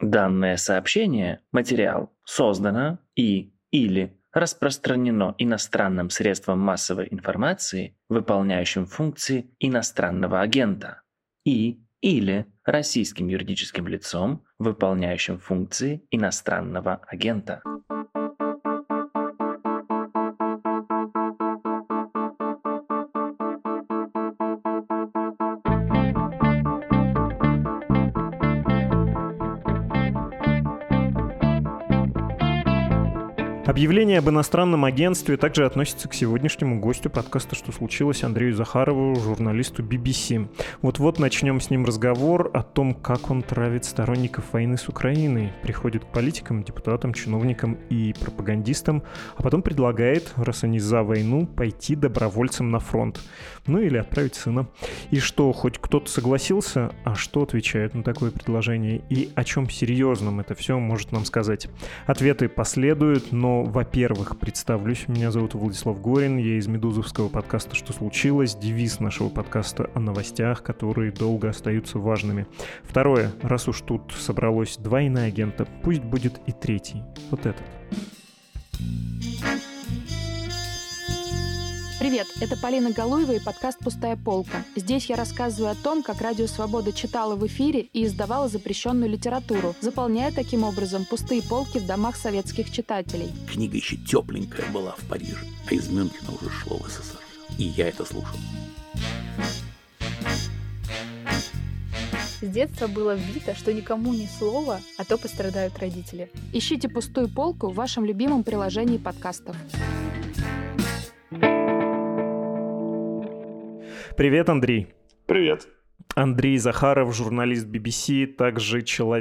Данное сообщение, материал, создано или распространено иностранным средством массовой информации, выполняющим функции иностранного агента, или российским юридическим лицом, выполняющим функции иностранного агента. Объявление об иностранном агентстве также относится к сегодняшнему гостю подкаста «Что случилось?» Андрею Захарову, журналисту BBC. Вот-вот начнем с ним разговор о том, как он травит сторонников войны с Украиной, приходит к политикам, депутатам, чиновникам и пропагандистам, а потом предлагает, раз они за войну, пойти добровольцем на фронт. Ну или отправить сына. И что, хоть кто-то согласился, а что отвечает на такое предложение? И о чем серьезном это все может нам сказать? Ответы последуют, но во-первых, представлюсь, меня зовут Владислав Горин, я из медузовского подкаста «Что случилось?», девиз нашего подкаста о новостях, которые долго остаются важными. Второе, раз уж тут собралось два иноагента, пусть будет и третий, вот этот. Привет, это Полина Галуева и подкаст «Пустая полка». Здесь я рассказываю о том, как Радио Свобода читала в эфире и издавала запрещенную литературу, заполняя таким образом пустые полки в домах советских читателей. Книга еще тепленькая была в Париже, а из Мюнхена уже шло в СССР. И я это слушал. С детства было вбито, что никому ни слова, а то пострадают родители. Ищите «Пустую полку» в вашем любимом приложении подкастов. Привет, Андрей. Привет. Андрей Захаров, журналист BBC, также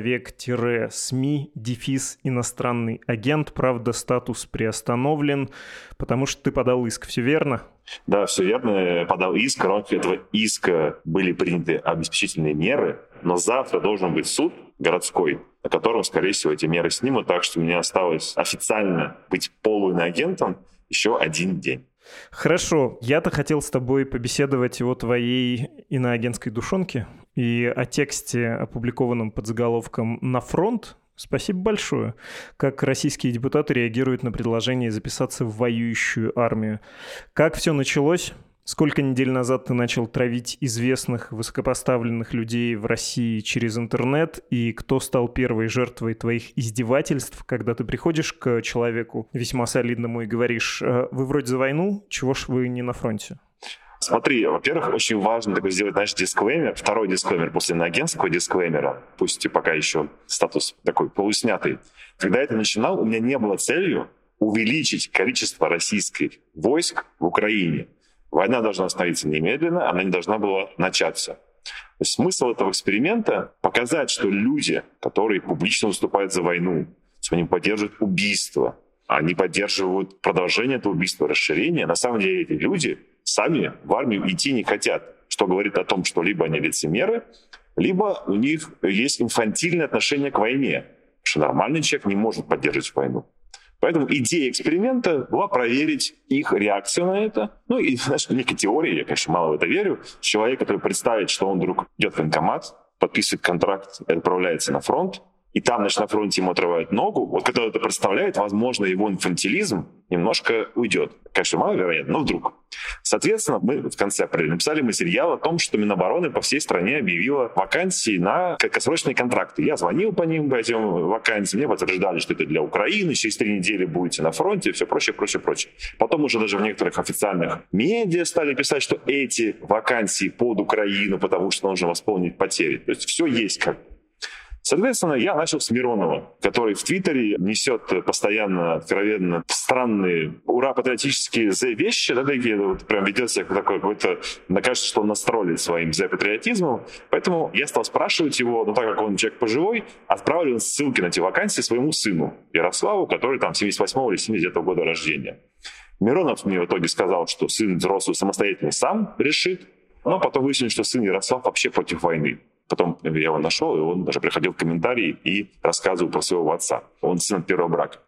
человек-СМИ, иностранный агент. Правда, статус приостановлен, потому что ты подал иск. Все верно? Да, все верно. Я подал иск. В рамках этого иска были приняты обеспечительные меры, но завтра должен быть суд городской, на котором, скорее всего, эти меры снимут, так что мне осталось официально быть полуиноагентом еще один день. Хорошо, я-то хотел с тобой побеседовать о твоей иноагентской душонке и о тексте, опубликованном под заголовком «На фронт». Спасибо большое. Как российские депутаты реагируют на предложение записаться в воюющую армию. Как все началось? Сколько недель назад ты начал травить известных высокопоставленных людей в России через интернет? И кто стал первой жертвой твоих издевательств, когда ты приходишь к человеку весьма солидному и говоришь: «Вы вроде за войну, чего ж вы не на фронте?» Смотри, во-первых, очень важно такой сделать, дисклеймер, второй дисклеймер после иноагентского дисклеймера, пусть и пока еще статус такой полуснятый. Когда я это начинал, у меня не было целью увеличить количество российских войск в Украине. Война должна остановиться немедленно, она не должна была начаться. То есть смысл этого эксперимента — показать, что люди, которые публично выступают за войну, что они поддерживают убийство, они поддерживают продолжение этого убийства, расширение, на самом деле эти люди сами в армию идти не хотят, что говорит о том, что либо они лицемеры, либо у них есть инфантильное отношение к войне, потому что нормальный человек не может поддерживать войну. Поэтому идея эксперимента была проверить их реакцию на это. Ну и, некая теория, я, конечно, мало в это верю. Человек, который представит, что он вдруг идет в военкомат, подписывает контракт и отправляется на фронт, и там, на фронте ему отрывают ногу. Вот когда он это представляет, возможно, его инфантилизм немножко уйдет. Конечно, маловероятно, но вдруг. Соответственно, мы в конце апреля написали материал о том, что Минобороны по всей стране объявила вакансии на краткосрочные контракты. Я звонил по ним, по этим вакансиям, мне подтверждали, что это для Украины, через 3 недели будете на фронте, и все прочее. Потом уже даже в некоторых официальных медиа стали писать, что эти вакансии под Украину, потому что нужно восполнить потери. То есть все есть как. Соответственно, я начал с Миронова, который в Твиттере несет постоянно, откровенно странные, ура-патриотические вещи, да, такие, вот прям ведет себя такой какой-то, мне кажется, что он настроен своим патриотизмом. Поэтому я стал спрашивать его, так как он человек пожилой, отправлю ссылки на эти вакансии своему сыну Ярославу, который там 78-го или 79-го года рождения. Миронов мне в итоге сказал, что сын взрослый самостоятельно сам решит, но потом выяснилось, что сын Ярослав вообще против войны. Потом я его нашел, и он даже приходил в комментарии и рассказывал про своего отца. Он сын от первого брака.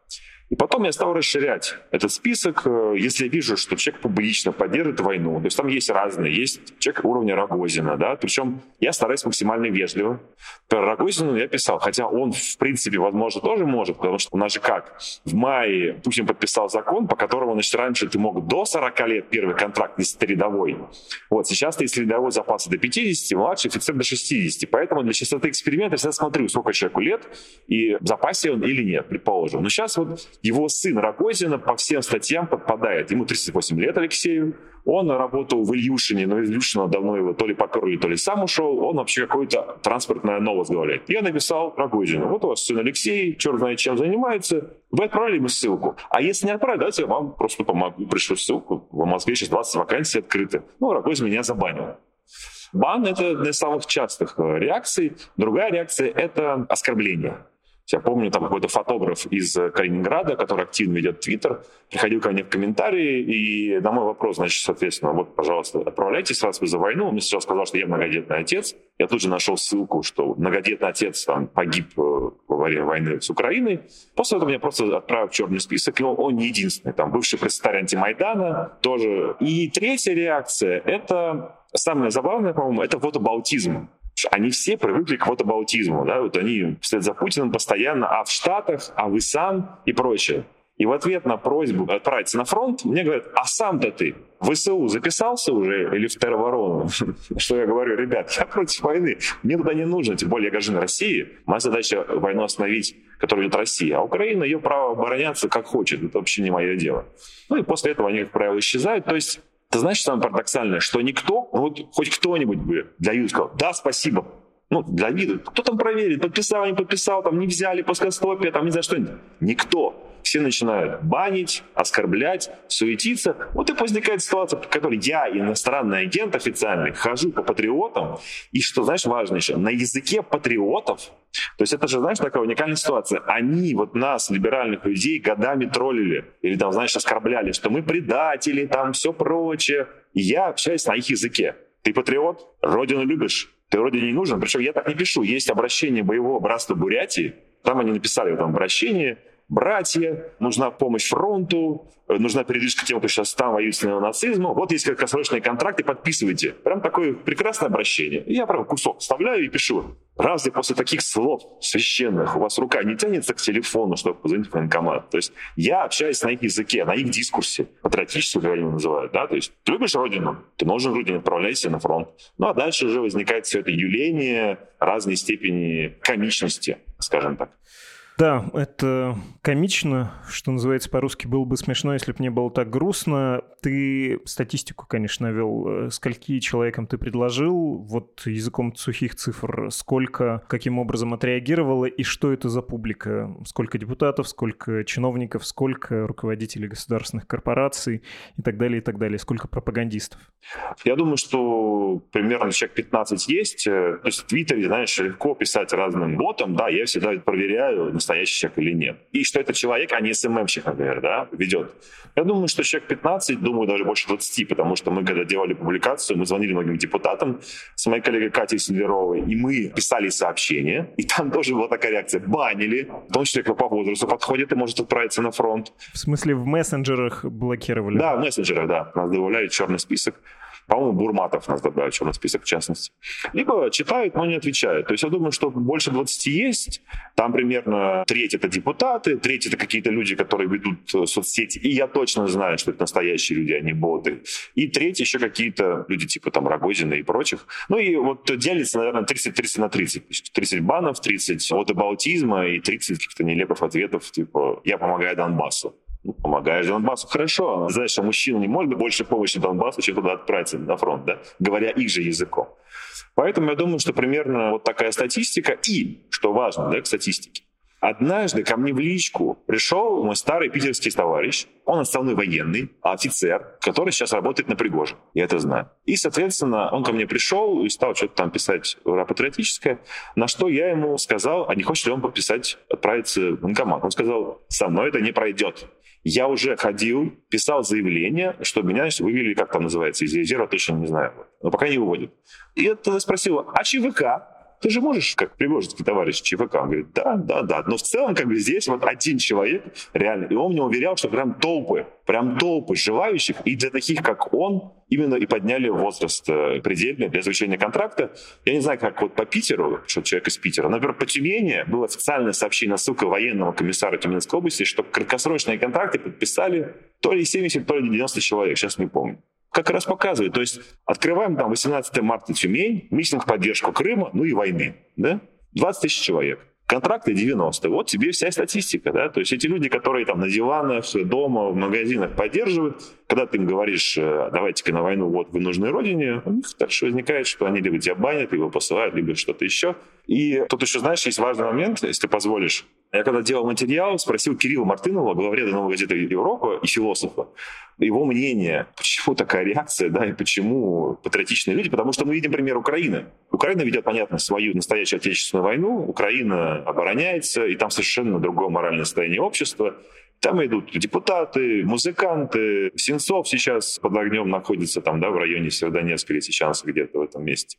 И потом я стал расширять этот список, если я вижу, что человек публично поддерживает войну. То есть там есть разные. Есть человек уровня Рогозина, да, причем я стараюсь максимально вежливо. Про Рогозина я писал, хотя он, в принципе, возможно, тоже может, потому что у нас же как? В мае Путин подписал закон, по которому, значит, раньше ты мог до 40 лет первый контракт, если ты рядовой. Вот, сейчас ты, если рядовой запас до 50, младший офицер до 60. Поэтому для частоты эксперимента я всегда смотрю, сколько человеку лет, и в запасе он или нет, предположим. Но сейчас вот его сын Рогозина по всем статьям подпадает. Ему 38 лет, Алексею. Он работал в Ильюшине, но Ильюшина давно его то ли поперли, то ли сам ушел. Он вообще какое-то транспортное ново возглавляет. Я написал Рогозину. Вот у вас сын Алексей, черт знает чем занимается. Вы отправили ему ссылку. А если не отправили, давайте я вам просто помогу. Пришлю ссылку. В Москве сейчас 20 вакансий открыты. Ну, Рогозин меня забанил. Бан — это одна из самых частых реакций. Другая реакция — это оскорбление. Я помню, там какой-то фотограф из Калининграда, который активно ведет Твиттер, приходил ко мне в комментарии, и на мой вопрос, значит, соответственно, вот, пожалуйста, отправляйтесь, раз вы за войну. Он мне сначала сказал, что я многодетный отец. Я тут же нашел ссылку, что многодетный отец там погиб во время войны с Украиной. После этого меня просто отправили в черный список, и он не единственный. Там бывший представитель антимайдана тоже. И третья реакция, это самое забавное, по-моему, это вотабаутизм. Они все привыкли к вотабаутизму, да, вот они вслед за Путиным постоянно, а в Штатах, а вы сам и прочее. И в ответ на просьбу отправиться на фронт мне говорят, а сам-то ты в ВСУ записался уже или в тероборону? Что я говорю, ребят, я против войны, мне туда не нужно, тем более я гражданин России, моя задача войну остановить, которую идет Россия, а Украина, ее право обороняться как хочет, это вообще не мое дело. Ну и после этого они, как правило, исчезают, то есть это значит, самое парадоксальное, что никто, вот хоть кто-нибудь бы для виду сказал, да, спасибо, ну, для виду, кто там проверит, подписал, не подписал, там не взяли, плоскостопие, там не за что-нибудь. Никто. Все начинают банить, оскорблять, суетиться. Вот и возникает ситуация, в которой я, иностранный агент официальный, хожу по патриотам, и что, знаешь, важно еще, на языке патриотов, то есть это же, знаешь, такая уникальная ситуация. Они вот нас, либеральных людей, годами троллили, или там, знаешь, оскорбляли, что мы предатели, там все прочее. И я общаюсь на их языке. Ты патриот? Родину любишь? Ты родине не нужен? Причем я так не пишу. Есть обращение боевого братства Бурятии. Там они написали в этом обращении: братья, нужна помощь фронту, нужна передышка тем, кто сейчас там воюет с неонацизмом. Вот есть краткосрочные контракты, подписывайте. Прям такое прекрасное обращение. И я прям кусок вставляю и пишу. Разве после таких слов священных у вас рука не тянется к телефону, чтобы позвонить в военкомат? То есть я общаюсь на их языке, на их дискурсе, патриотическом, как они его называют. Да? То есть ты любишь родину, ты нужен родине, отправляйся на фронт. Ну а дальше уже возникает все это юление разной степени комичности, скажем так. Да, это комично, что называется по-русски, было бы смешно, если бы не было так грустно. Ты статистику, конечно, навел. Скольки человекам ты предложил, вот языком сухих цифр, сколько, каким образом отреагировало, и что это за публика? Сколько депутатов, сколько чиновников, сколько руководителей государственных корпораций и так далее, и так далее. Сколько пропагандистов? Я думаю, что примерно человек 15 есть. То есть в Твиттере, знаешь, легко писать разным ботам. Да, я всегда проверяю, настоящий человек или нет. И что это человек, а не СММщик, например, да, ведет. Я думаю, что человек 15, думаю, даже больше 20, потому что мы, когда делали публикацию, мы звонили многим депутатам с моей коллегой Катей Сидоровой, и мы писали сообщения, и там тоже была такая реакция. Банили, в том числе, кто по возрасту подходит и может отправиться на фронт. В смысле, в мессенджерах блокировали? Да, в мессенджерах, да. Нас добавляли в черный список. По-моему, Бурматов нас добавляет в черный список, в частности. Либо читают, но не отвечают. То есть я думаю, что больше 20 есть. Там примерно треть — это депутаты, треть — это какие-то люди, которые ведут соцсети. И я точно знаю, что это настоящие люди, а не боты. И треть еще какие-то люди типа там Рогозина и прочих. Ну и вот делится, наверное, 30 на 30. 30 банов, 30 вотабаутизма и 30 каких-то нелепых ответов, типа «я помогаю Донбассу». Помогаешь Донбассу, хорошо. Знаешь, что мужчина не может быть больше помощи Донбассу, чем туда отправиться на фронт, да? Говоря их же языком. Поэтому я думаю, что примерно вот такая статистика. И, что важно, да, к статистике. Однажды ко мне в личку пришел мой старый питерский товарищ. Он отставной военный, офицер, который сейчас работает на Пригожин. Я это знаю. И, соответственно, он ко мне пришел и стал что-то там писать патриотическое, на что я ему сказал, а не хочет ли он подписать, отправиться в военкомат. Он сказал, со мной это не пройдет. Я уже ходил, писал заявление, что меня вывели, как там называется, из резерва, точно не знаю. Но пока не выводят. И я тогда спросил, а ЧВК? Ты же можешь, как пригожинский товарищ ЧВК, он говорит, да. Но в целом, как бы здесь вот один человек, реально, и он мне уверял, что прям толпы желающих, и для таких, как он, именно и подняли возраст предельный для заключения контракта. Я не знаю, как вот по Питеру, что человек из Питера, например, по Тюмени было официальное сообщение, ссылка военного комиссара Тюменской области, что краткосрочные контракты подписали то ли 70, то ли 90 человек, сейчас не помню. Как раз показывает, то есть открываем там 18 марта Тюмень, митинг в поддержку Крыма, ну и войны, да? 20 тысяч человек. Контракты 90. Вот тебе вся статистика, да? То есть эти люди, которые там на диванах, дома, в магазинах поддерживают, когда ты им говоришь, давайте-ка на войну, вот вы нужны родине, у них дальше возникает, что они либо тебя банят, либо посылают, либо что-то еще. И тут еще, знаешь, есть важный момент, если ты позволишь. Я когда делал материал, спросил Кирилла Мартынова, главреда «Новой газеты Европа» и философа, его мнение, почему такая реакция, да, и почему патриотичные люди, потому что мы видим пример Украины. Украина ведет, понятно, свою настоящую отечественную войну, Украина обороняется, и там совершенно другое моральное состояние общества. Там идут депутаты, музыканты. Сенцов сейчас под огнем находится там, да, в районе Северодонецка или Лисичанска, где-то в этом месте.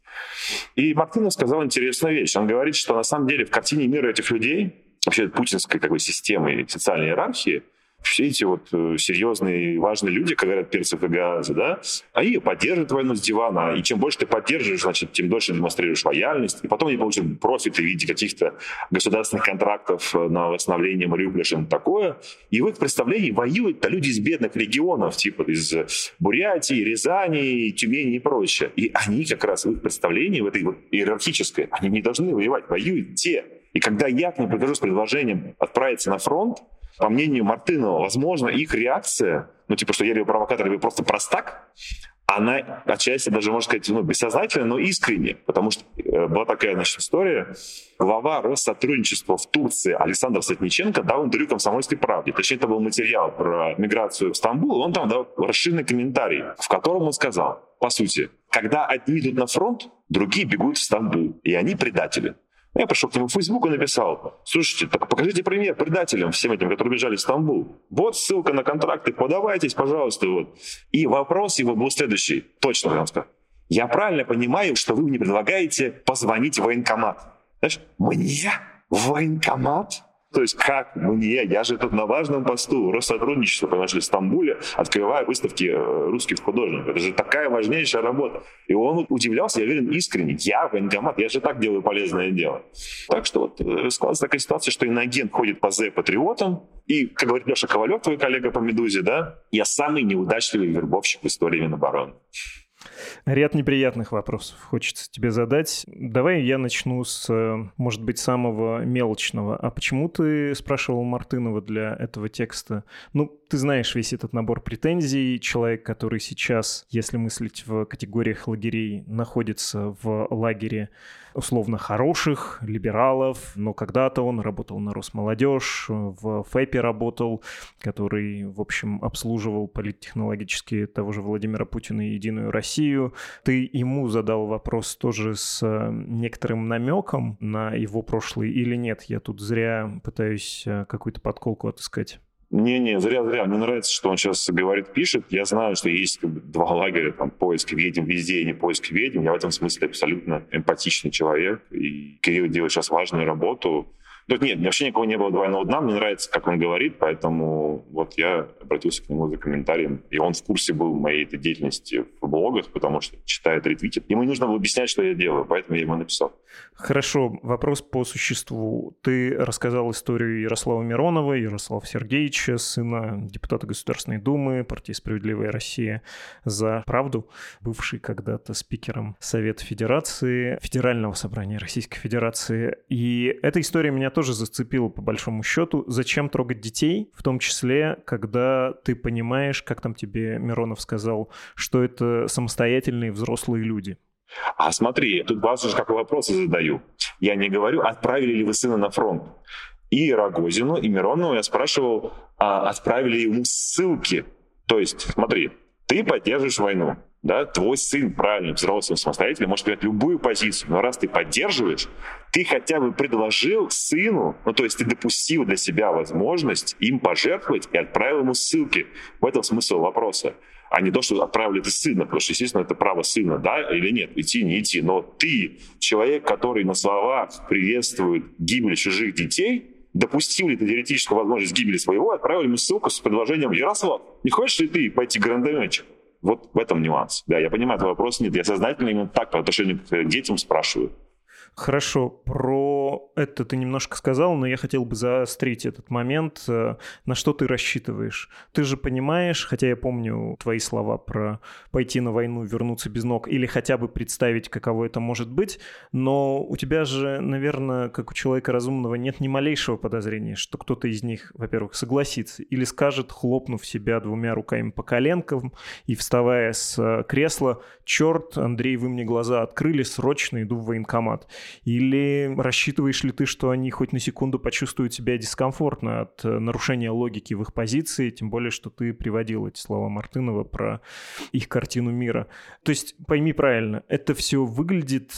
И Мартынов сказал интересную вещь. Он говорит, что на самом деле в картине мира этих людей, вообще путинской как бы системы социальной иерархии, все эти вот серьезные, важные люди, как говорят Перцев и Гааза, да, они поддерживают войну с дивана, и чем больше ты поддерживаешь, значит, тем дольше демонстрируешь лояльность, и потом они получат профиты в виде каких-то государственных контрактов на восстановление Мариуполя, что-то такое, и в их представлении воюют-то люди из бедных регионов, типа из Бурятии, Рязани, Тюмени и прочее. И они как раз в их представлении, в этой вот иерархической, они не должны воевать, воюют те. И когда я к ним прихожу с предложением отправиться на фронт, по мнению Мартынова, возможно, их реакция, ну, типа, что я либо провокатор, либо просто простак, она отчасти даже, можно сказать, ну, бессознательная, но искренне. Потому что была такая, значит, история. Глава Россотрудничества в Турции Александр Сотниченко дал интервью «Комсомольской правде». Точнее, это был материал про миграцию в Стамбул. Он там дал расширенный комментарий, в котором он сказал, по сути, когда одни идут на фронт, другие бегут в Стамбул, и они предатели. Я пришел к нему в Facebook и написал, слушайте, так покажите пример предателям всем этим, которые бежали в Стамбул. Вот ссылка на контракты, подавайтесь, пожалуйста. Вот. И вопрос его был следующий, точно, я вам скажу. Я правильно понимаю, что вы мне предлагаете позвонить в военкомат? Знаешь, мне? В военкомат? То есть как мне? Я же тут на важном посту Россотрудничества, понимаешь, в Стамбуле, открываю выставки русских художников. Это же такая важнейшая работа. И он удивлялся, я уверен, искренне. Я военкомат, я же так делаю полезное дело. Так что вот складывается такая ситуация, что иноагент ходит по З-патриотам, и, как говорит Леша Ковалев, твой коллега по «Медузе», да, я самый неудачливый вербовщик в истории Минобороны. Ряд неприятных вопросов хочется тебе задать. Давай я начну с, может быть, самого мелочного. А почему ты спрашивал Мартынова для этого текста? Ну, ты знаешь весь этот набор претензий. Человек, который сейчас, если мыслить в категориях лагерей, находится в лагере условно хороших, либералов, но когда-то он работал на Росмолодежь, в ФЭПе работал, который, в общем, обслуживал политтехнологически того же Владимира Путина и «Единую Россию». Ты ему задал вопрос тоже с некоторым намеком на его прошлое или нет? Я тут зря пытаюсь какую-то подколку отыскать. Не, зря. Мне нравится, что он сейчас говорит, пишет. Я знаю, что есть как бы два лагеря, там, поиск ведьм везде и не поиск ведьм. Я в этом смысле абсолютно эмпатичный человек. И Кирилл делает сейчас важную работу. Тут нет, вообще никого не было двойного дна. Мне нравится, как он говорит, поэтому вот я обратился к нему за комментарием. И он в курсе был моей этой деятельности в блогах, потому что читает, ретвитит. Ему не нужно было объяснять, что я делаю, поэтому я ему написал. Хорошо, вопрос по существу. Ты рассказал историю Ярослава Миронова, Ярослава Сергеевича, сына депутата Государственной Думы, партии «Справедливая Россия за правду», бывший когда-то спикером Совета Федерации, Федерального собрания Российской Федерации. И эта история меня тоже зацепила по большому счету. Зачем трогать детей, в том числе, когда ты понимаешь, как там тебе Миронов сказал, что это самостоятельные взрослые люди? А смотри, тут важно, как вопросы задаю. Я не говорю, отправили ли вы сына на фронт. И Рогозину, и Миронову я спрашивал, отправили ему ссылки. То есть, смотри, ты поддерживаешь войну, да, твой сын правильно, взрослый, самостоятельный, может принять любую позицию, но раз ты поддерживаешь, ты хотя бы предложил сыну, ну то есть ты допустил для себя возможность им пожертвовать и отправил ему ссылки. В этом смысл вопроса. а не то, что отправили ты сына, потому что, естественно, это право сына, да или нет, идти, не идти. Но ты, человек, который на словах приветствует гибель чужих детей, допустил ли ты теоретическую возможность гибели своего, отправили ему ссылку с предложением: Ярослав, не хочешь ли ты пойти грандомечить? Вот в этом нюанс. Да, я понимаю, твой вопрос нет. Я сознательно именно так по отношению к детям спрашиваю. Хорошо, про это ты немножко сказал, но я хотел бы заострить этот момент. На что ты рассчитываешь? Ты же понимаешь, хотя я помню твои слова про пойти на войну, вернуться без ног, или хотя бы представить, каково это может быть, но у тебя же, наверное, как у человека разумного, нет ни малейшего подозрения, что кто-то из них, во-первых, согласится или скажет, хлопнув себя 2 руками по коленкам и вставая с кресла: «Черт, Андрей, вы мне глаза открыли, срочно иду в военкомат». Или рассчитываешь ли ты, что они хоть на секунду почувствуют себя дискомфортно от нарушения логики в их позиции, тем более, что ты приводил эти слова Мартынова про их картину мира. То есть, пойми правильно, это все выглядит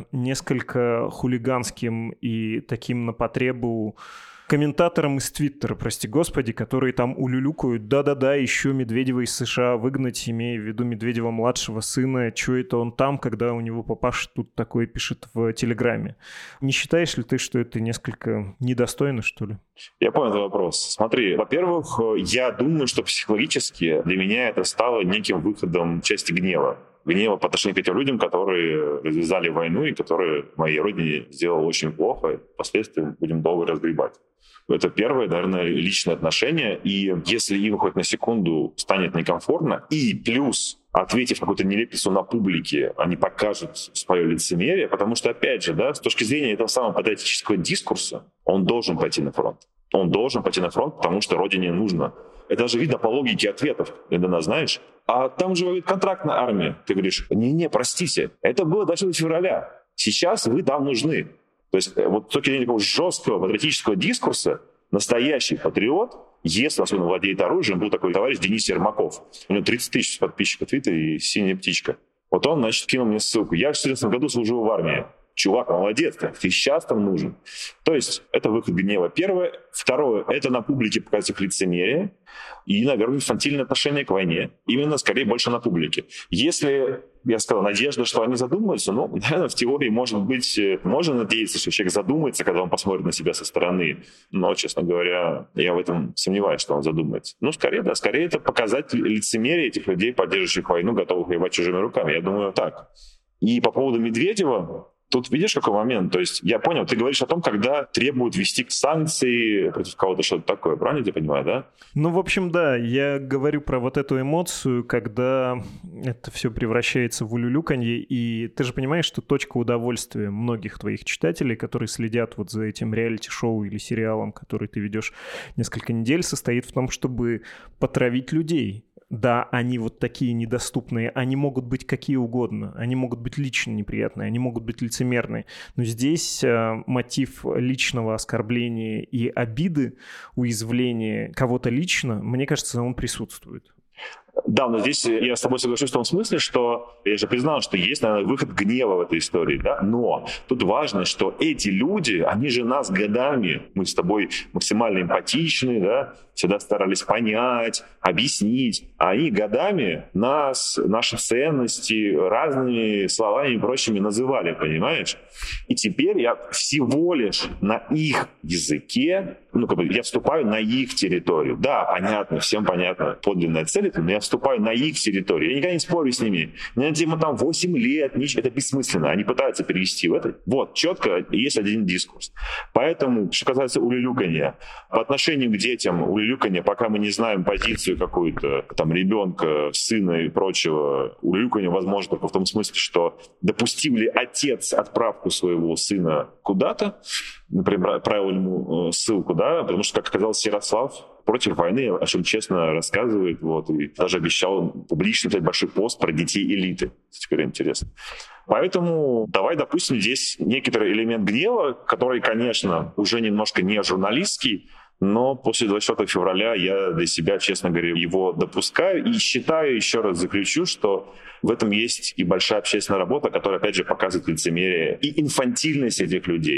несколько хулиганским и таким на потребу комментаторам из Твиттера, прости господи, которые там улюлюкают: да-да-да, еще Медведева из США выгнать, имея в виду Медведева младшего сына, что это он там, когда у него папаша тут такое пишет в Телеграме. Не считаешь ли ты, что это несколько недостойно, что ли? Я понял твой вопрос. Смотри, во-первых, я думаю, что психологически для меня это стало неким выходом части гнева по отношению к этим людям, которые развязали войну и которые моей родине сделали очень плохо, и впоследствии будем долго разгребать. Это первое, наверное, личное отношение, и если им хоть на секунду станет некомфортно, и плюс, ответив какую-то нелепицу на публике, они покажут свое лицемерие, потому что, опять же, да, с точки зрения этого самого патриотического дискурса, он должен пойти на фронт. Он должен пойти на фронт, потому что родине нужно. Это даже видно по логике ответов. Иногда, знаешь, а там же воюет контрактная армия. Ты говоришь: не, простите, это было до 6 февраля. Сейчас вы там нужны. То есть вот с точки зрения такого жесткого патриотического дискурса, настоящий патриот, если особенно владеет оружием, был такой товарищ Денис Ермаков. У него 30 тысяч подписчиков в Твиттере и «Синяя птичка». Вот он, значит, кинул мне ссылку. Я в 2014 году служил в армии. Чувак, молодец, ты сейчас там нужен. То есть это выход гнева. Первое. Второе. Это на публике показать их лицемерие и, наверное, инфантильное отношение к войне. Именно, скорее, больше на публике. Если, я сказал, надежда, что они задумаются, ну, наверное, в теории, может быть, можно надеяться, что человек задумается, когда он посмотрит на себя со стороны. Но, честно говоря, я в этом сомневаюсь, что он задумается. Ну, скорее, да, скорее это показать лицемерие этих людей, поддерживающих войну, готовых воевать чужими руками. Я думаю, так. И по поводу Медведева, тут видишь, какой момент? То есть я понял, ты говоришь о том, когда требуют ввести санкции против кого-то, что-то такое. Правильно я понимаю, да? Ну, в общем, да. Я говорю про вот эту эмоцию, когда это все превращается в улюлюканье. И ты же понимаешь, что точка удовольствия многих твоих читателей, которые следят вот за этим реалити-шоу или сериалом, который ты ведешь несколько недель, состоит в том, чтобы потравить людей. Да, они вот такие недоступные, они могут быть какие угодно, они могут быть лично неприятные, они могут быть лицемерные, но здесь мотив личного оскорбления и обиды, уязвления кого-то лично, мне кажется, он присутствует. Да, но здесь я с тобой соглашусь в том смысле, что я же признал, что есть, наверное, выход гнева в этой истории, да, но тут важно, что эти люди, они же нас годами, мы с тобой максимально эмпатичны, да, всегда старались понять, объяснить, а они годами нас, наши ценности разными словами и прочими называли, понимаешь? И теперь я всего лишь на их языке, я вступаю на их территорию. Да, понятно, всем понятно, подлинная цель, но я вступаю на их территорию. Я никогда не спорю с ними. Мне там 8 лет, это бессмысленно. Они пытаются перевести в это. Вот, четко есть один дискурс. Поэтому, что касается улюлюканья, по отношению к детям улюлюканья, пока мы не знаем позицию какую-то там ребенка, сына и прочего, улюлюканье возможно только в том смысле, что допустил ли отец отправку своего сына куда-то, например, отправил ему ссылку, да, потому что, как оказалось, Ярослав против войны, о чем честно рассказывает, вот, и даже обещал публично взять большой пост про детей элиты. Теперь интересно. Поэтому давай допустим здесь некоторый элемент гнева, который, конечно, уже немножко не журналистский, но после 24 февраля я для себя, честно говоря, его допускаю и считаю, еще раз заключу, что в этом есть и большая общественная работа, которая, опять же, показывает лицемерие и инфантильность этих людей.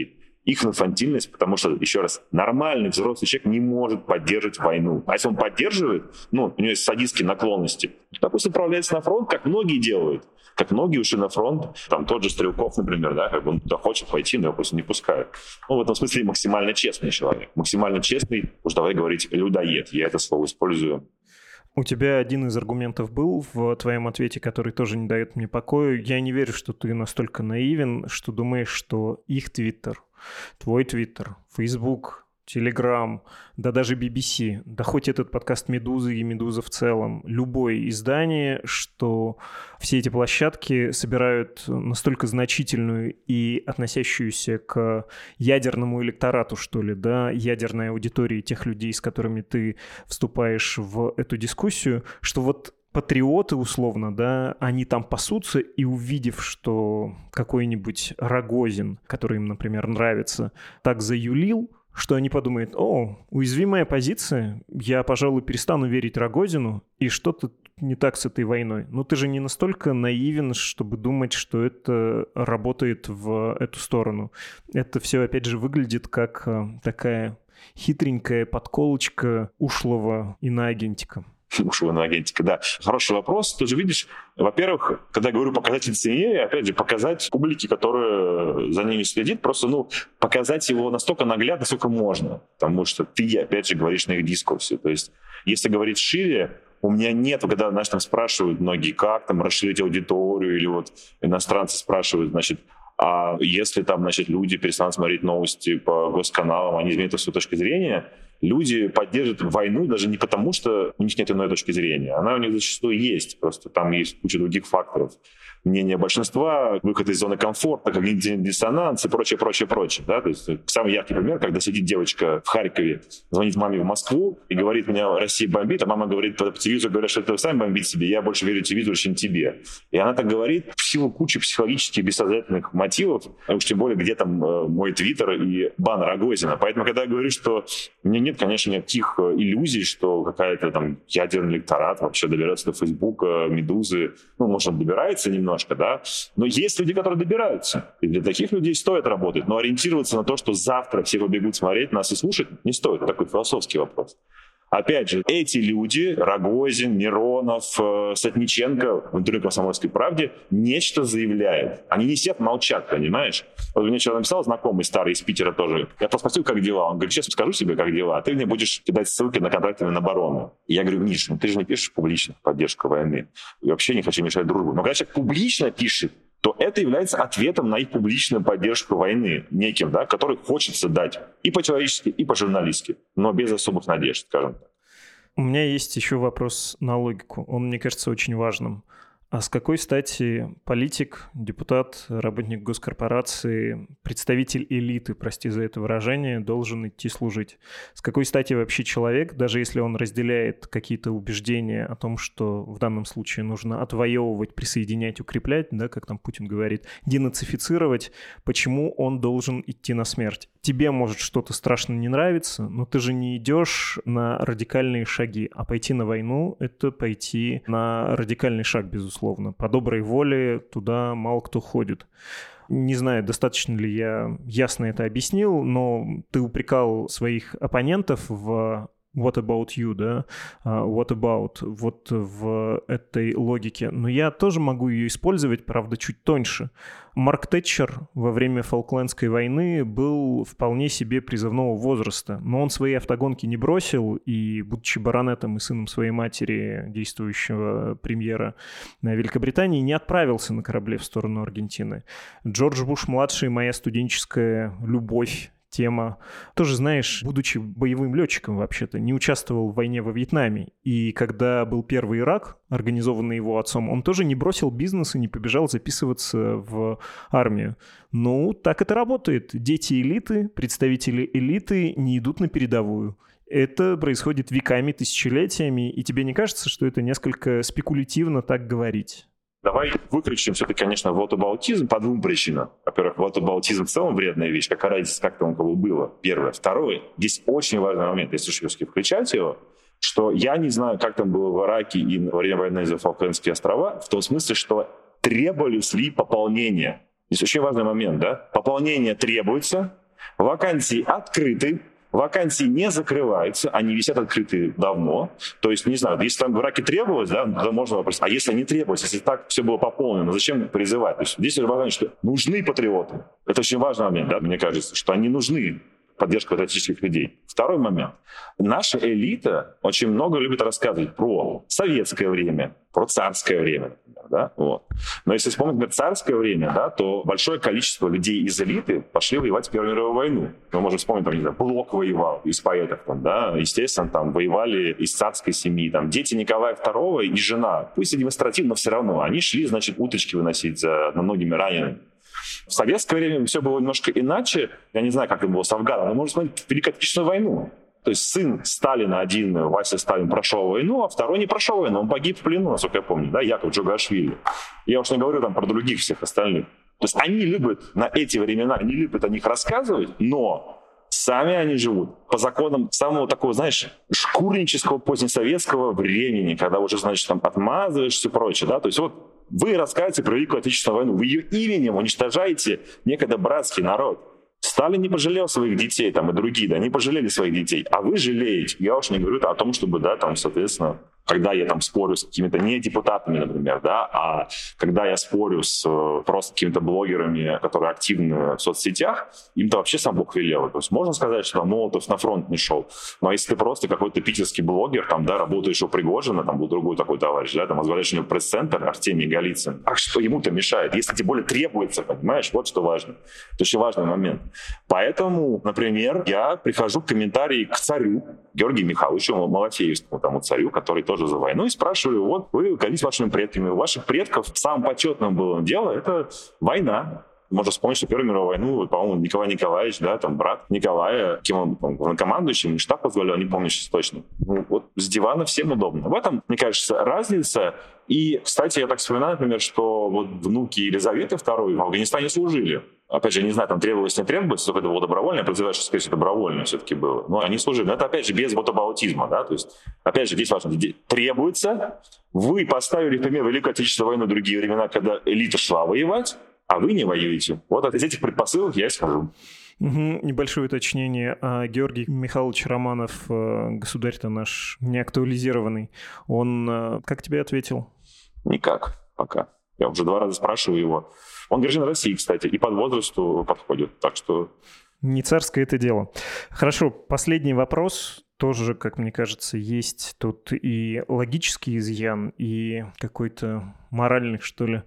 их инфантильность, потому что, еще раз, нормальный взрослый человек не может поддерживать войну. А если он поддерживает, у него есть садистские наклонности, то пусть отправляется на фронт, как многие делают. Как многие ушли на фронт, там тот же Стрелков, например, да, как бы он туда хочет пойти, но его просто не пускают. В этом смысле максимально честный человек. Максимально честный, уж давай говорить, людоед. Я это слово использую. У тебя один из аргументов был в твоем ответе, который тоже не дает мне покоя. Я не верю, что ты настолько наивен, что думаешь, что их Твиттер, твой Твиттер, Фейсбук, Телеграм, да даже BBC, да хоть этот подкаст «Медузы» и «Медуза» в целом, любое издание, что все эти площадки собирают настолько значительную и относящуюся к ядерному электорату, что ли, да, ядерной аудитории тех людей, с которыми ты вступаешь в эту дискуссию, что вот патриоты, условно, да, они там пасутся, и увидев, что какой-нибудь Рогозин, который им, например, нравится, так заюлил, что они подумают: уязвимая позиция, я, пожалуй, перестану верить Рогозину, и что-то не так с этой войной. Но ты же не настолько наивен, чтобы думать, что это работает в эту сторону. Это все, опять же, выглядит как такая хитренькая подколочка ушлого иноагентика. Ушлого иноагентика, да. Хороший вопрос. Ты же видишь, во-первых, когда я говорю показать лицемерие, опять же, показать публике, которая за ними следит, просто, показать его настолько наглядно, насколько можно. Потому что ты, опять же, говоришь на их дискурсе. То есть, если говорить шире, у меня нет, когда, там спрашивают многие, как там расширить аудиторию, или вот иностранцы спрашивают, а если там, люди перестанут смотреть новости по госканалам, они изменят свою точку зрения, люди поддерживают войну даже не потому, что у них нет иной точки зрения. Она у них зачастую есть, просто там есть куча других факторов. Мнение большинства, выход из зоны комфорта, когнитивный диссонанс и прочее. Да? То есть самый яркий пример, когда сидит девочка в Харькове, звонит маме в Москву и говорит: меня Россия бомбит, а мама говорит по телевизору, говорят, что это вы сами бомбите себе, я больше верю телевизору, чем тебе. И она так говорит в силу кучи психологических бессознательных мотивов, уж тем более, где там мой твиттер и бан Рогозина. Поэтому, когда я говорю, что у меня нет, конечно, никаких иллюзий, что какая-то там ядерный электорат вообще добирается до Фейсбука, Медузы, может, он добирается немножко, да, но есть люди, которые добираются. И для таких людей стоит работать, но ориентироваться на то, что завтра все побегут смотреть нас и слушать, не стоит. Это такой философский вопрос. Опять же, эти люди, Рогозин, Миронов, Сотниченко в интервью «Комсомольской правде» нечто заявляют. Они не сидят, молчат, понимаешь? Вот мне вчера написал знакомый старый из Питера тоже. Я просто спросил, как дела. Он говорит: сейчас скажу себе, как дела, а ты мне будешь кидать ссылки на контракты Минобороны. И я говорю: Миш, ты же не пишешь публично в поддержку войны. И вообще не хочу мешать дружбу. Но когда человек публично пишет, то это является ответом на их публичную поддержку войны, неким, да, который хочется дать и по-человечески, и по-журналистски, но без особых надежд, скажем так. У меня есть еще вопрос на логику. Он, мне кажется, очень важным. А с какой стати политик, депутат, работник госкорпорации, представитель элиты, прости за это выражение, должен идти служить? С какой стати вообще человек, даже если он разделяет какие-то убеждения о том, что в данном случае нужно отвоевывать, присоединять, укреплять, да, как там Путин говорит, денацифицировать, почему он должен идти на смерть? Тебе может что-то страшно не нравиться, но ты же не идешь на радикальные шаги, а пойти на войну — это пойти на радикальный шаг, безусловно. По доброй воле туда мало кто ходит. Не знаю, достаточно ли я ясно это объяснил, но ты упрекал своих оппонентов в what about you, да, what about, вот в этой логике. Но я тоже могу ее использовать, правда, чуть тоньше. Марк Тэтчер во время Фолклендской войны был вполне себе призывного возраста, но он свои автогонки не бросил, и, будучи баронетом и сыном своей матери, действующего премьера Великобритании, не отправился на корабле в сторону Аргентины. Джордж Буш-младший — моя студенческая любовь, тема. Тоже, знаешь, будучи боевым летчиком вообще-то, не участвовал в войне во Вьетнаме. И когда был первый Ирак, организованный его отцом, он тоже не бросил бизнес и не побежал записываться в армию. Ну, так это работает. Дети элиты, представители элиты не идут на передовую. Это происходит веками, тысячелетиями, и тебе не кажется, что это несколько спекулятивно так говорить? Давай выключим все-таки, конечно, вотабаутизм по двум причинам. Во-первых, вотабаутизм в целом вредная вещь, какая разница, как там у кого было. Первое. Второе, здесь очень важный момент, если все-таки включать его, что я не знаю, как там было в Ираке и во время войны за Фолклендские острова, в том смысле, что требовались ли пополнения. Здесь очень важный момент, да? Пополнение требуется, Вакансии открыты, вакансии не закрываются, они висят открытые давно. То есть, не знаю, если там в браке требовалось, да, то можно вопрос, а если не требовалось, если так все было пополнено, зачем призывать? То есть здесь важно, что нужны патриоты. Это очень важный момент, да, мне кажется, что они нужны. Поддержка патриотических людей. Второй момент. Наша элита очень много любит рассказывать про советское время, про царское время, например, да? Вот. Но если вспомнить, например, царское время, да, то большое количество людей из элиты пошли воевать в Первую мировую войну. Мы можем вспомнить, там, не знаю, Блок воевал из поэтов, там, да, естественно, там воевали из царской семьи, там, дети Николая II и жена, пусть и демонстративно, но все равно, они шли, значит, уточки выносить за многими ранеными. В советское время все было немножко иначе. Я не знаю, как это было с Афганом, но можно смотреть Великую Отечественную войну. То есть сын Сталина один, Вася Сталин, прошел войну, а второй не прошел войну. Он погиб в плену, насколько я помню, да, Яков Джугашвили. Я уж не говорю там про других всех остальных. То есть они любят на эти времена, они любят о них рассказывать, но сами они живут по законам самого такого, знаешь, шкурнического позднесоветского времени, когда уже, значит, там отмазываешься и прочее, да. То есть вот вы рассказываете про Великую Отечественную войну, вы ее именем уничтожаете некогда братский народ. Сталин не пожалел своих детей, там, и другие, да, не пожалели своих детей, а вы жалеете. Я уж не говорю о том, чтобы, да, там, соответственно, когда я там спорю с какими-то не депутатами, например, да, а когда я спорю с просто какими-то блогерами, которые активны в соцсетях, им-то вообще сам Бог велел. То есть можно сказать, что там Молотов на фронт не шел. Но если ты просто какой-то питерский блогер, там, да, работаешь у Пригожина, там был другой такой товарищ, да, там возглавляешь у него пресс-центр Артемий Голицын, а что ему-то мешает? Если тем более требуется, понимаешь, вот что важно. Это очень важный момент. Поэтому, например, я прихожу в комментарии к царю Георгию Михайловичу Малафеевскому, тому царю, который тоже за войну, и спрашиваю, вот вы гордитесь вашими предками, у ваших предков самым почетным было дело, это война. Можно вспомнить, что Первую мировую войну, по-моему, Николай Николаевич, да, там брат Николая, кем он, главнокомандующим, штаб возглавлял, не помню сейчас точно. Ну, вот с дивана всем удобно. В этом, мне кажется, разница. И, кстати, я так вспоминаю, например, что вот внуки Елизаветы II в Афганистане служили. Опять же, я не знаю, там требовалось, не требовалось, только это было добровольно, я подозреваю, что, скорее всего, добровольно все-таки было. Но они служили. Но это, опять же, без вотабаутизма, да, то есть, опять же, здесь важно, требуется. Вы поставили, например, Великую Отечественную войну в другие времена, когда элита шла воевать, а вы не воюете. Вот из этих предпосылок я исхожу. Небольшое уточнение. Георгий Михайлович Романов, государь-то наш неактуализированный, он как тебе ответил? Никак пока. Я уже 2 раза спрашиваю его. Он гражданин России, кстати, и под возрасту подходит, так что... Не царское это дело. Хорошо, последний вопрос. Тоже, как мне кажется, есть тут и логический изъян, и какой-то моральный, что ли.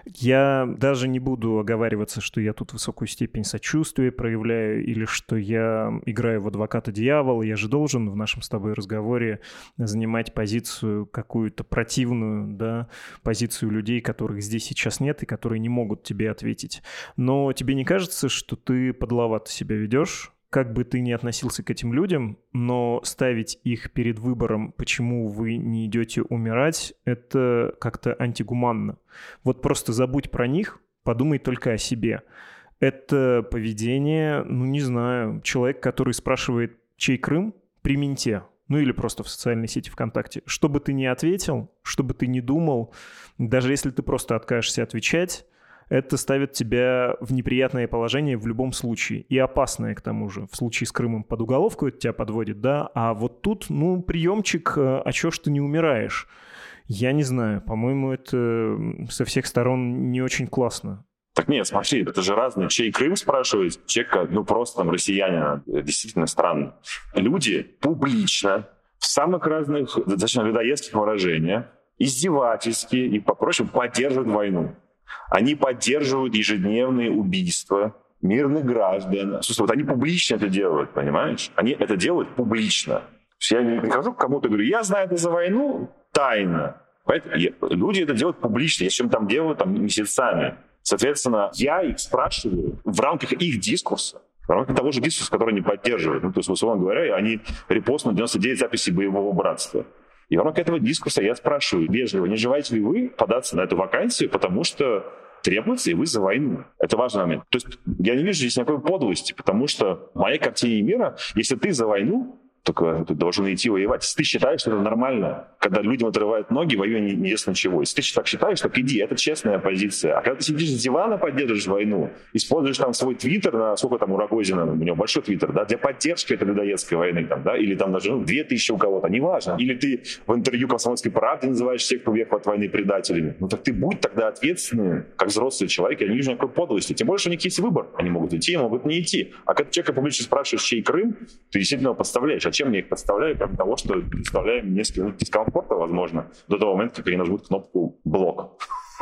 Я даже не буду оговариваться, что я тут высокую степень сочувствия проявляю, или что я играю в адвоката дьявола. Я же должен в нашем с тобой разговоре занимать позицию какую-то противную, да, позицию людей, которых здесь сейчас нет и которые не могут тебе ответить. Но тебе не кажется, что ты подловато себя ведешь? Как бы ты ни относился к этим людям, но ставить их перед выбором, почему вы не идете умирать, это как-то антигуманно. Вот просто забудь про них, подумай только о себе. Это поведение, ну не знаю, человек, который спрашивает, чей Крым, при менте, ну или просто в социальной сети ВКонтакте. Что бы ты ни ответил, что бы ты ни думал, даже если ты просто откажешься отвечать, это ставит тебя в неприятное положение в любом случае. И опасное, к тому же. В случае с Крымом под уголовку это тебя подводит, да? А вот тут, ну, приемчик, а чё ж ты не умираешь? Я не знаю. По-моему, это со всех сторон не очень классно. Так нет, смотри, это же разные. Чей Крым спрашивает, человека, ну, просто там россиянина. Действительно странно. Люди публично, в самых разных, достаточно людоедских выражениях, издевательски и по-прочему поддерживают войну. Они поддерживают ежедневные убийства мирных граждан. Слушай, вот они публично это делают, понимаешь? Они это делают публично. Я не прихожу к кому-то и говорю, я знаю это за войну тайно. Люди это делают публично, если там делают там, месяцами. Соответственно, я их спрашиваю в рамках их дискурса, в рамках того же дискурса, который они поддерживают. Ну, то есть, условно говоря, они репостнут 99 записей боевого братства. И в рамках этого дискурса я спрашиваю вежливо, не желаете ли вы податься на эту вакансию, потому что требуется, и вы за войну. Это важный момент. То есть я не вижу здесь никакой подлости, потому что в моей картине мира, если ты за войну, только ты должен идти воевать. Если ты считаешь, что это нормально, когда людям отрывают ноги, воюя неизвестно чего. Если ты так считаешь, так иди, это честная позиция. А когда ты сидишь с дивана, поддерживаешь войну, используешь там свой твиттер, сколько там у Рогозина, у него большой твиттер, да, для поддержки этой людоедской войны, там, да, или там даже 2000 у кого-то, неважно. Или ты в интервью «Комсомольской правды» называешь всех, кто уехал от войны, предателями. Ну так ты будь тогда ответственным, как взрослый человек, я не вижу никакой подлости. Тем более, что у них есть выбор. Они могут идти, могут не идти. А когда человека публично спрашиваешь, чей Крым, ты действительно его подставляешь. А чем я их подставляю? Кроме того, что представляем несколько минут дискомфорта, возможно, до того момента, как они нажмут кнопку «блок».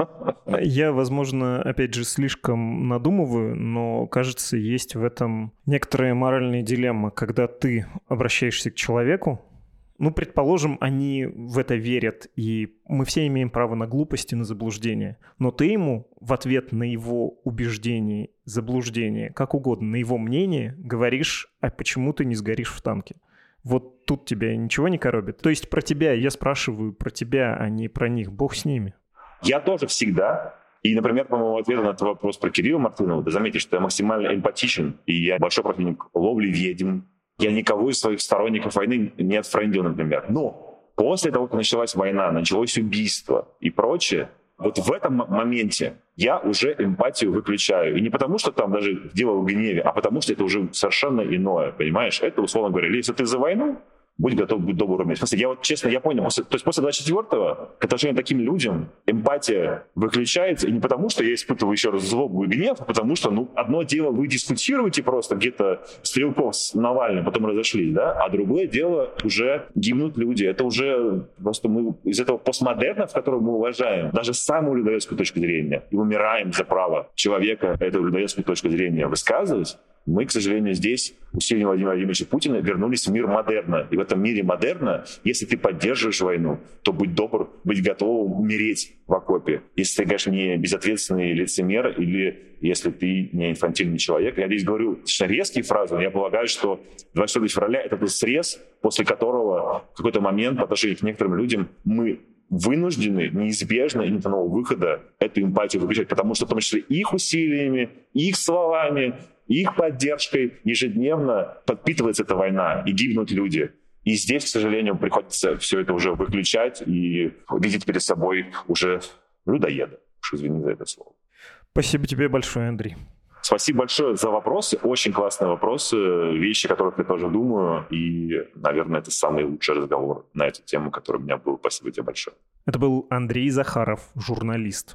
Я, возможно, опять же, слишком надумываю, но, кажется, есть в этом некоторая моральная дилемма, когда ты обращаешься к человеку, ну, предположим, они в это верят, и мы все имеем право на глупость и на заблуждение. Но ты ему в ответ на его убеждение, заблуждение, как угодно, на его мнение говоришь, а почему ты не сгоришь в танке? Вот тут тебя ничего не коробит? То есть про тебя, я спрашиваю про тебя, а не про них. Бог с ними. Я тоже всегда. И, например, по моему ответу на этот вопрос про Кирилла Мартынова, ты заметишь, что я максимально эмпатичен, и я большой противник ловли ведьм. Я никого из своих сторонников войны не отфрендил, например. Но после того, как началась война, началось убийство и прочее, вот в этом моменте я уже эмпатию выключаю. И не потому, что там даже дело в гневе, а потому, что это уже совершенно иное, понимаешь? Это, условно говоря, если ты за войну, будь готов быть добрым. В смысле, я вот честно, я понял, то есть после 24-го к отношению к таким людям эмпатия выключается, и не потому, что я испытываю еще раз злобу и гнев, а потому что, ну, одно дело вы дискутируете просто где-то Стрелков с Навальным, потом разошлись, да, а другое дело уже гибнут люди. Это уже просто мы из этого постмодерна, в котором мы уважаем даже самую людоедскую точку зрения и умираем за право человека эту людоедскую точку зрения высказывать, мы, к сожалению, здесь, усилием Владимира Владимировича Путина, вернулись в мир модерна. И в этом мире модерна, если ты поддерживаешь войну, то будь добр, быть готовым умереть в окопе. Если ты, конечно, не безответственный лицемер или если ты не инфантильный человек. Я здесь говорю достаточно резкие фразы, но я полагаю, что 24 февраля — это тот срез, после которого в какой-то момент по отношению к некоторым людям мы вынуждены, неизбежно и нет иного выхода эту эмпатию выключать, потому что в том числе их усилиями, их словами, их поддержкой ежедневно подпитывается эта война, и гибнут люди. И здесь, к сожалению, приходится все это уже выключать и видеть перед собой уже людоеда. Уж извини за это слово. Спасибо тебе большое, Андрей. Спасибо большое за вопросы. Очень классные вопросы, вещи, о которых я тоже думаю. И, наверное, это самый лучший разговор на эту тему, который у меня был. Спасибо тебе большое. Это был Андрей Захаров, журналист.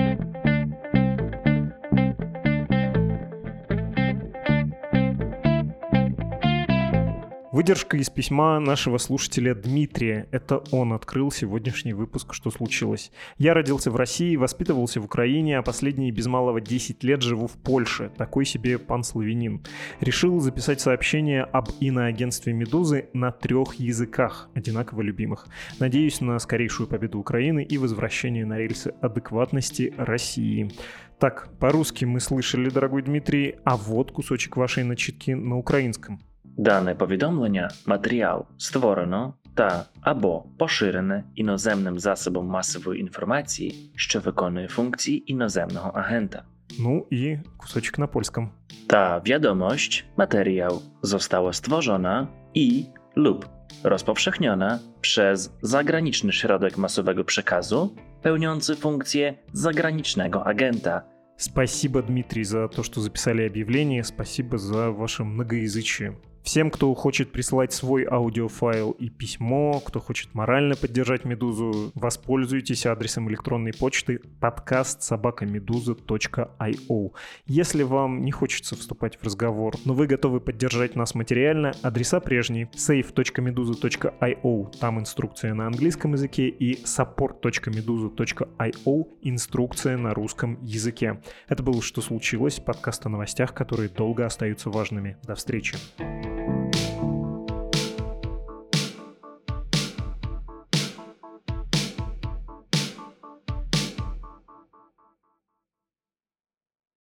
Выдержка из письма нашего слушателя Дмитрия. Это он открыл сегодняшний выпуск «Что случилось?». Я родился в России, воспитывался в Украине, а последние без малого 10 лет живу в Польше. Такой себе панславянин. Решил записать сообщение об иноагентстве «Медузы» на 3 языках, одинаково любимых. Надеюсь на скорейшую победу Украины и возвращение на рельсы адекватности России. Так, по-русски мы слышали, дорогой Дмитрий, а вот кусочек вашей начитки на українському. Дане повідомлення, матеріал створено та або поширене іноземним засобом масової інформації, що виконує функції іноземного агента. Ну i кусочек na polskim. Ta wiadomość, materiał została stworzona i lub rozpowszechniona przez zagraniczny środek masowego przekazu pełniący funkcję zagranicznego agenta. Спасибо, Дмитрий, за то, что записали объявление. Спасибо за ваше многоязычие. Всем, кто хочет присылать свой аудиофайл и письмо, кто хочет морально поддержать «Медузу», воспользуйтесь адресом электронной почты podcast@meduza.io. Если вам не хочется вступать в разговор, но вы готовы поддержать нас материально, адреса прежние: save.meduza.io, там инструкция на английском языке, и support.meduza.io, инструкция на русском языке. Это было «Что случилось?», подкаст о новостях, которые долго остаются важными. До встречи.